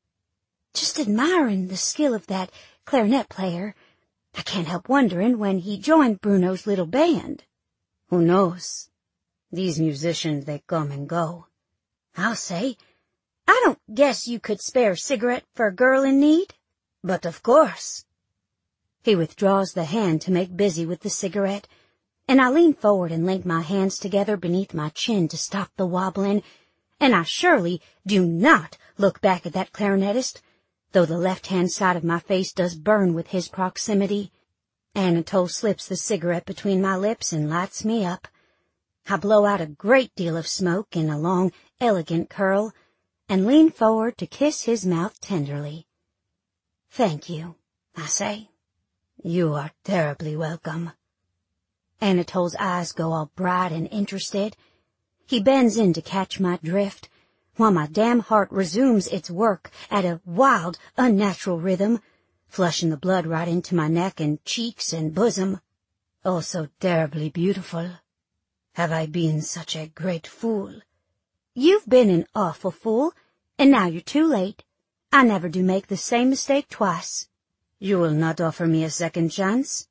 Just admiring the skill of that clarinet player. I can't help wondering when he joined Bruno's little band. Who knows? These musicians, they come and go. I'll say, I don't guess you could spare a cigarette for a girl in need? But of course. He withdraws the hand to make busy with the cigarette, and I lean forward and link my hands together beneath my chin to stop the wobbling, and I surely do not look back at that clarinetist, though the left-hand side of my face does burn with his proximity. Anatole slips the cigarette between my lips and lights me up. I blow out a great deal of smoke in a long, elegant curl, and lean forward to kiss his mouth tenderly. "Thank you," I say. "You are terribly welcome." Anatole's eyes go all bright and interested. He bends in to catch my drift, while my damn heart resumes its work at a wild, unnatural rhythm, flushing the blood right into my neck and cheeks and bosom. "Oh, so terribly beautiful. Have I been such a great fool?" "You've been an awful fool, and now you're too late. I never do make the same mistake twice." "You will not offer me a second chance?"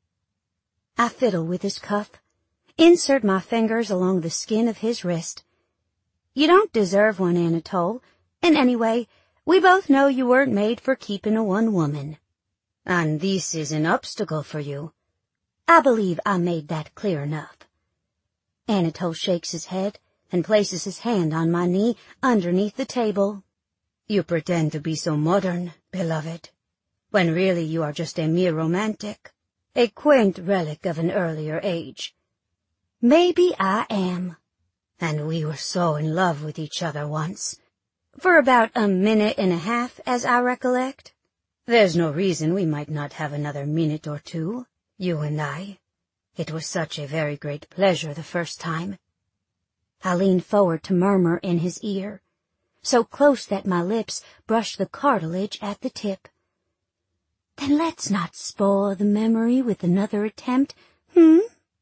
I fiddle with his cuff, insert my fingers along the skin of his wrist. "You don't deserve one, Anatole, and anyway, we both know you weren't made for keeping a one woman." "And this is an obstacle for you?" "I believe I made that clear enough." Anatole shakes his head and places his hand on my knee underneath the table. "You pretend to be so modern, beloved, when really you are just a mere romantic, a quaint relic of an earlier age." "Maybe I am." "And we were so in love with each other once." "For about a minute and a half, as I recollect." "There's no reason we might not have another minute or two, you and I. It was such a very great pleasure the first time." I lean forward to murmur in his ear, so close that my lips brush the cartilage at the tip. "Then let's not spoil the memory with another attempt, hmm?"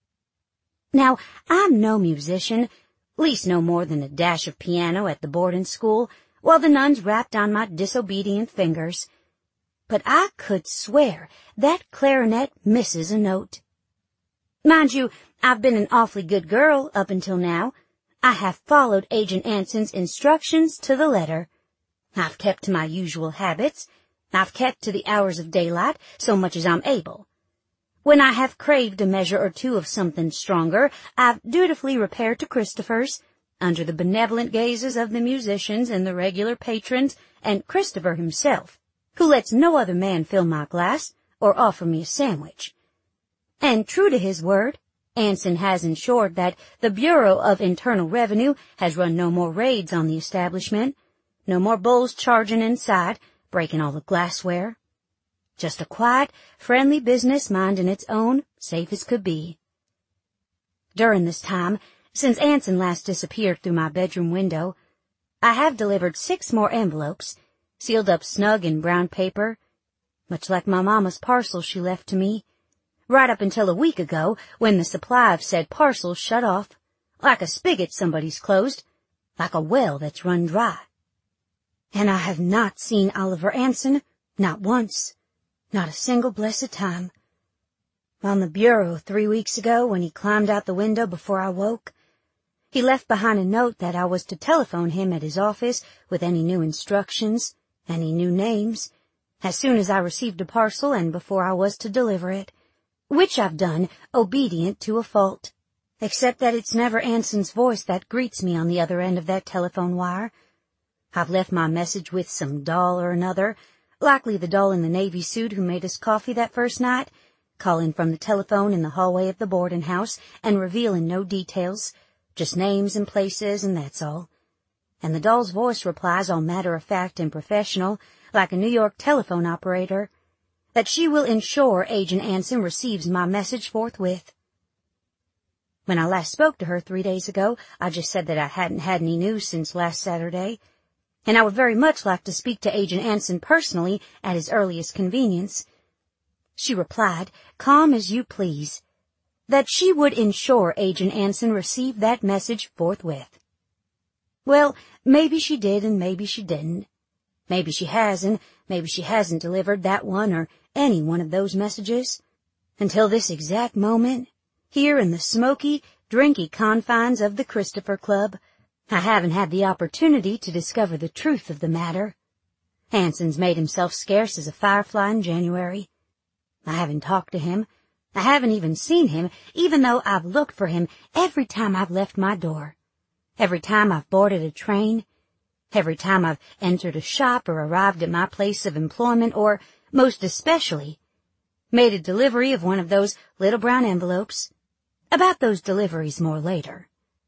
Now, I'm no musician, least no more than a dash of piano at the boarding school, while the nuns rapped on my disobedient fingers. But I could swear that clarinet misses a note. Mind you, I've been an awfully good girl up until now. I have followed Agent Anson's instructions to the letter. I've kept to my usual habits. I've kept to the hours of daylight so much as I'm able. When I have craved a measure or two of something stronger, I've dutifully repaired to Christopher's, under the benevolent gazes of the musicians and the regular patrons, and Christopher himself, who lets no other man fill my glass or offer me a sandwich. And true to his word, Anson has ensured that the Bureau of Internal Revenue has run no more raids on the establishment, no more bulls charging inside, breaking all the glassware. Just a quiet, friendly business minding its own, safe as could be. During this time, since Anson last disappeared through my bedroom window, I have delivered six more envelopes, sealed up snug in brown paper, much like my mama's parcel she left to me, right up until a week ago when the supply of said parcels shut off, like a spigot somebody's closed, like a well that's run dry. And I have not seen Oliver Anson, not once. Not a single blessed time. On the bureau three weeks ago, when he climbed out the window before I woke, he left behind a note that I was to telephone him at his office with any new instructions, any new names, as soon as I received a parcel and before I was to deliver it, which I've done, obedient to a fault, except that it's never Anson's voice that greets me on the other end of that telephone wire. I've left my message with some doll or another, likely the doll in the navy suit who made us coffee that first night, calling from the telephone in the hallway of the boarding house and revealing no details, just names and places, and that's all. And the doll's voice replies all matter-of-fact and professional, like a New York telephone operator, that she will ensure Agent Anson receives my message forthwith. When I last spoke to her three days ago, I just said that I hadn't had any news since last Saturday, and I would very much like to speak to Agent Anson personally at his earliest convenience. She replied, calm as you please, that she would ensure Agent Anson received that message forthwith. Well, maybe she did and maybe she didn't. Maybe she hasn't, maybe she hasn't delivered that one or any one of those messages. Until this exact moment, here in the smoky, drinky confines of the Christopher Club, I haven't had the opportunity to discover the truth of the matter. Anson's made himself scarce as a firefly in January. I haven't talked to him. I haven't even seen him, even though I've looked for him every time I've left my door, every time I've boarded a train, every time I've entered a shop or arrived at my place of employment, or, most especially, made a delivery of one of those little brown envelopes. About those deliveries more later.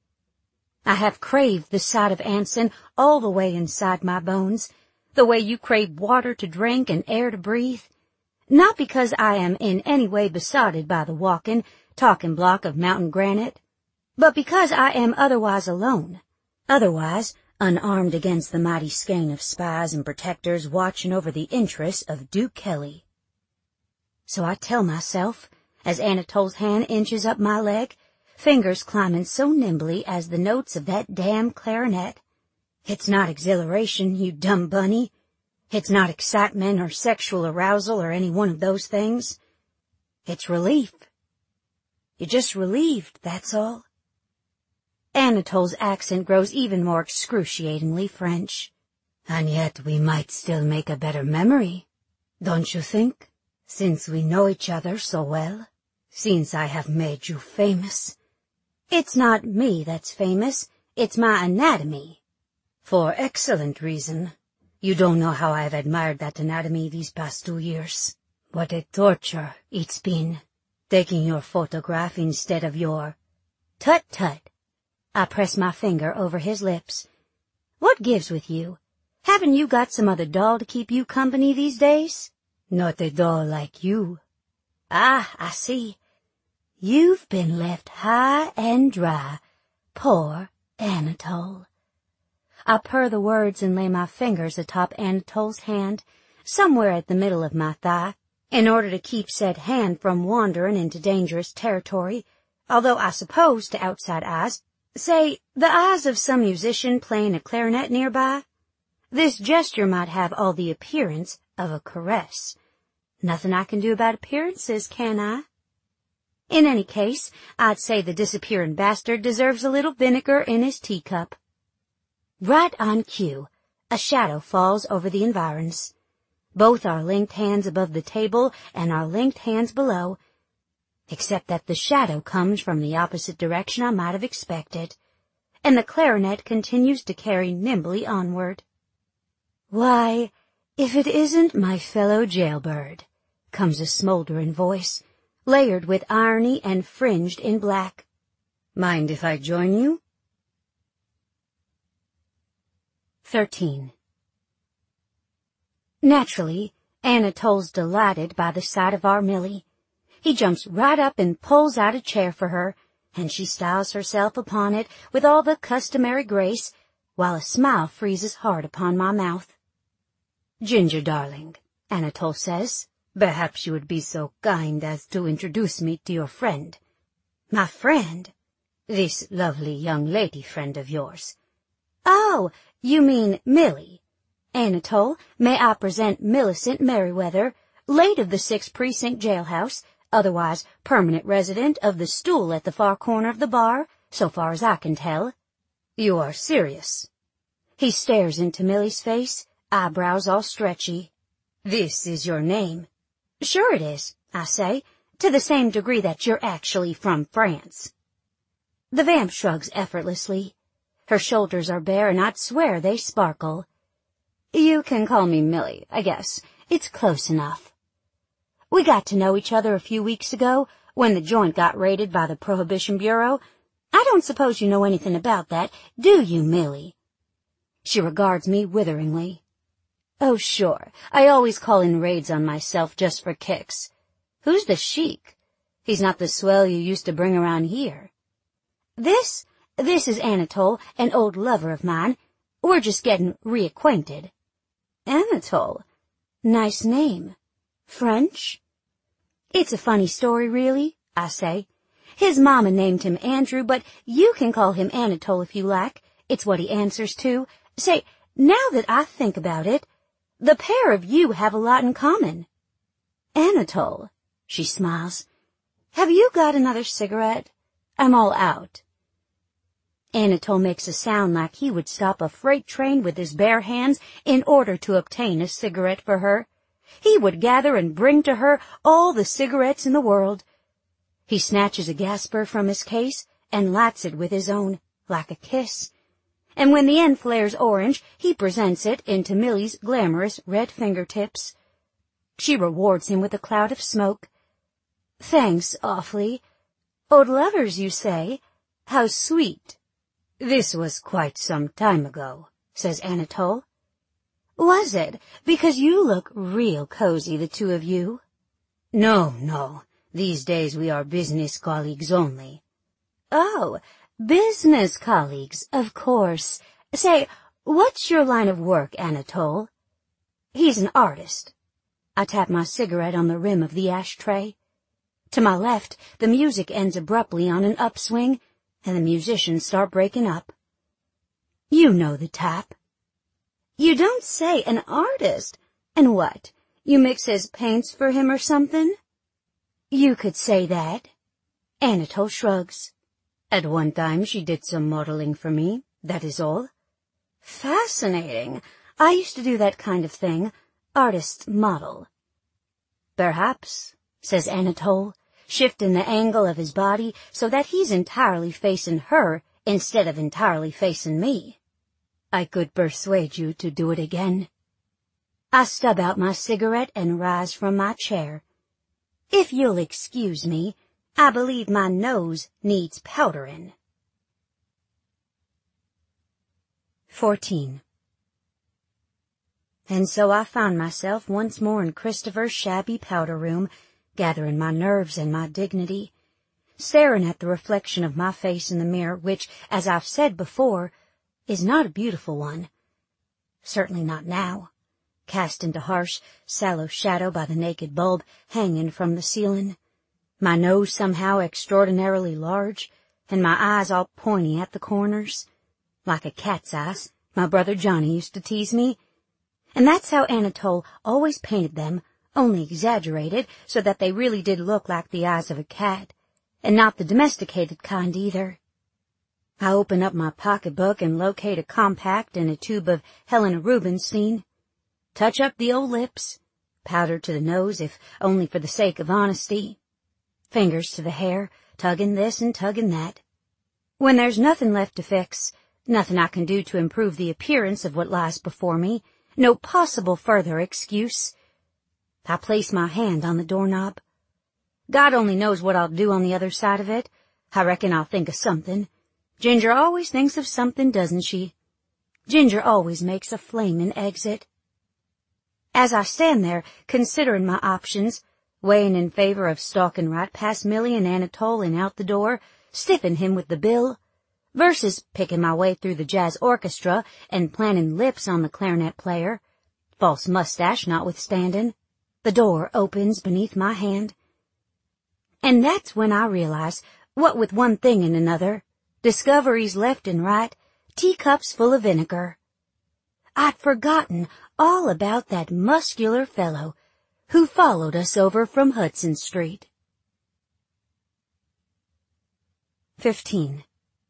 I have craved the sight of Anson all the way inside my bones, the way you crave water to drink and air to breathe. Not because I am in any way besotted by the walking, talking block of mountain granite, but because I am otherwise alone, otherwise unarmed against the mighty skein of spies and protectors watching over the interests of Duke Kelly. So I tell myself, as Anatole's hand inches up my leg, fingers climbing so nimbly as the notes of that damn clarinet, it's not exhilaration, you dumb bunny. It's not excitement or sexual arousal or any one of those things. It's relief. You're just relieved, that's all. Anatole's accent grows even more excruciatingly French. And yet we might still make a better memory, don't you think? Since we know each other so well, since I have made you famous. It's not me that's famous, it's my anatomy. For excellent reason. You don't know how I've admired that anatomy these past two years. What a torture it's been, taking your photograph instead of your... Tut, tut. I press my finger over his lips. What gives with you? Haven't you got some other doll to keep you company these days? Not a doll like you. Ah, I see. You've been left high and dry. Poor Anatole. I purr the words and lay my fingers atop Anatole's hand, somewhere at the middle of my thigh, in order to keep said hand from wandering into dangerous territory, although I suppose to outside eyes, say, the eyes of some musician playing a clarinet nearby, this gesture might have all the appearance of a caress. Nothing I can do about appearances, can I? In any case, I'd say the disappearing bastard deserves a little vinegar in his teacup. Right on cue, a shadow falls over the environs. Both our linked hands above the table and our linked hands below, except that the shadow comes from the opposite direction I might have expected, and the clarinet continues to carry nimbly onward. Why, if it isn't my fellow jailbird, comes a smoldering voice, layered with irony and fringed in black. Mind if I join you? Thirteen. Naturally, Anatole's delighted by the sight of our Millie. He jumps right up and pulls out a chair for her, and she styles herself upon it with all the customary grace, while a smile freezes hard upon my mouth. Ginger, darling, Anatole says, perhaps you would be so kind as to introduce me to your friend. My friend? This lovely young lady friend of yours. Oh, you mean Millie. Anatole, may I present Millicent Merriweather, late of the sixth Precinct jailhouse, otherwise permanent resident of the stool at the far corner of the bar, so far as I can tell. You are serious? He stares into Millie's face, eyebrows all stretchy. This is your name? Sure it is, I say, to the same degree that you're actually from France. The vamp shrugs effortlessly. Her shoulders are bare, and I'd swear they sparkle. You can call me Millie, I guess. It's close enough. We got to know each other a few weeks ago, when the joint got raided by the Prohibition Bureau. I don't suppose you know anything about that, do you, Millie? She regards me witheringly. Oh, sure. I always call in raids on myself just for kicks. Who's the sheik? He's not the swell you used to bring around here. This? This is Anatole, an old lover of mine. We're just getting reacquainted. Anatole? Nice name. French? It's a funny story, really, I say. His mama named him Andrew, but you can call him Anatole if you like. It's what he answers to. Say, now that I think about it, the pair of you have a lot in common. Anatole, she smiles. Have you got another cigarette? I'm all out. Anatole makes a sound like he would stop a freight train with his bare hands in order to obtain a cigarette for her. He would gather and bring to her all the cigarettes in the world. He snatches a Gasper from his case and lights it with his own, like a kiss. And when the end flares orange, he presents it into Millie's glamorous red fingertips. She rewards him with a cloud of smoke. Thanks, awfully. Old lovers, you say? How sweet. This was quite some time ago, says Anatole. Was it? Because you look real cozy, the two of you. No, no. These days we are business colleagues only. Oh, business colleagues, of course. Say, what's your line of work, Anatole? He's an artist. I tap my cigarette on the rim of the ashtray. To my left, the music ends abruptly on an upswing, and the musicians start breaking up. You know the type. You don't say, an artist. And what, you mix his paints for him or something? You could say that. Anatole shrugs. At one time she did some modeling for me, that is all. Fascinating. I used to do that kind of thing, artist model. Perhaps, says Anatole, shifting the angle of his body so that he's entirely facing her instead of entirely facing me. I could persuade you to do it again. I stub out my cigarette and rise from my chair. If you'll excuse me, I believe my nose needs powdering. Fourteen. And so I found myself once more in Christopher's shabby powder room, gathering my nerves and my dignity, staring at the reflection of my face in the mirror, which, as I've said before, is not a beautiful one. Certainly not now, cast into harsh, sallow shadow by the naked bulb hanging from the ceiling, my nose somehow extraordinarily large, and my eyes all pointy at the corners, like a cat's eyes, my brother Johnny used to tease me. And that's how Anatole always painted them, only exaggerated, so that they really did look like the eyes of a cat, and not the domesticated kind either. I open up my pocketbook and locate a compact and a tube of Helena Rubinstein, touch up the old lips, powder to the nose if only for the sake of honesty, fingers to the hair, tugging this and tugging that. When there's nothing left to fix, nothing I can do to improve the appearance of what lies before me, no possible further excuse, I place my hand on the doorknob. God only knows what I'll do on the other side of it. I reckon I'll think of something. Ginger always thinks of something, doesn't she? Ginger always makes a flamin' exit. As I stand there, considering my options, weighing in favor of stalking right past Millie and Anatole and out the door, stiffing him with the bill, versus picking my way through the jazz orchestra and planting lips on the clarinet player, false mustache notwithstanding, the door opens beneath my hand. And that's when I realize, what with one thing and another, discoveries left and right, teacups full of vinegar. I'd forgotten all about that muscular fellow who followed us over from Hudson Street. Fifteen.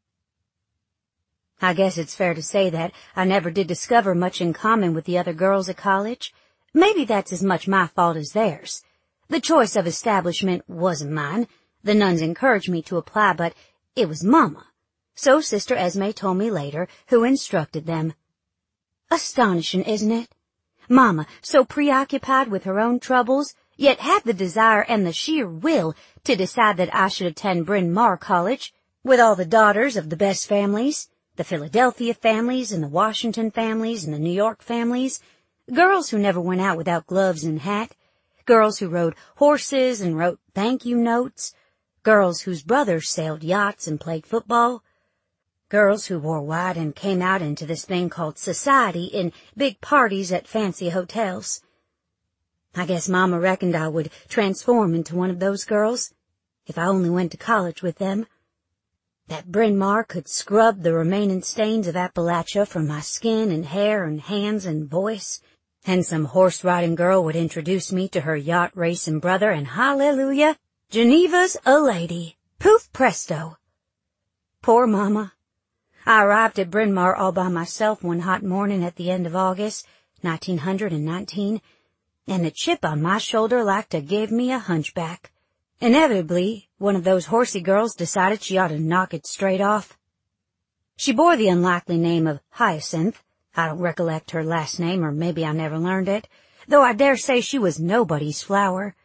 I guess it's fair to say that I never did discover much in common with the other girls at college. Maybe that's as much my fault as theirs. The choice of establishment wasn't mine. The nuns encouraged me to apply, but it was Mama. So Sister Esme told me later, who instructed them. Astonishing, isn't it? Mama, so preoccupied with her own troubles, yet had the desire and the sheer will to decide that I should attend Bryn Mawr College, with all the daughters of the best families, the Philadelphia families and the Washington families and the New York families, girls who never went out without gloves and hat, girls who rode horses and wrote thank you notes, girls whose brothers sailed yachts and played football, girls who wore white and came out into this thing called society in big parties at fancy hotels. I guess Mama reckoned I would transform into one of those girls, if I only went to college with them. That Bryn Mawr could scrub the remaining stains of Appalachia from my skin and hair and hands and voice, and some horse-riding girl would introduce me to her yacht-racing brother, and hallelujah, Geneva's a lady. Poof presto. Poor Mama. I arrived at Bryn Mawr all by myself one hot morning at the end of August, nineteen hundred nineteen, and a chip on my shoulder like to give me a hunchback. Inevitably, one of those horsey girls decided she ought to knock it straight off. She bore the unlikely name of Hyacinth. I don't recollect her last name, or maybe I never learned it, though I dare say she was nobody's flower.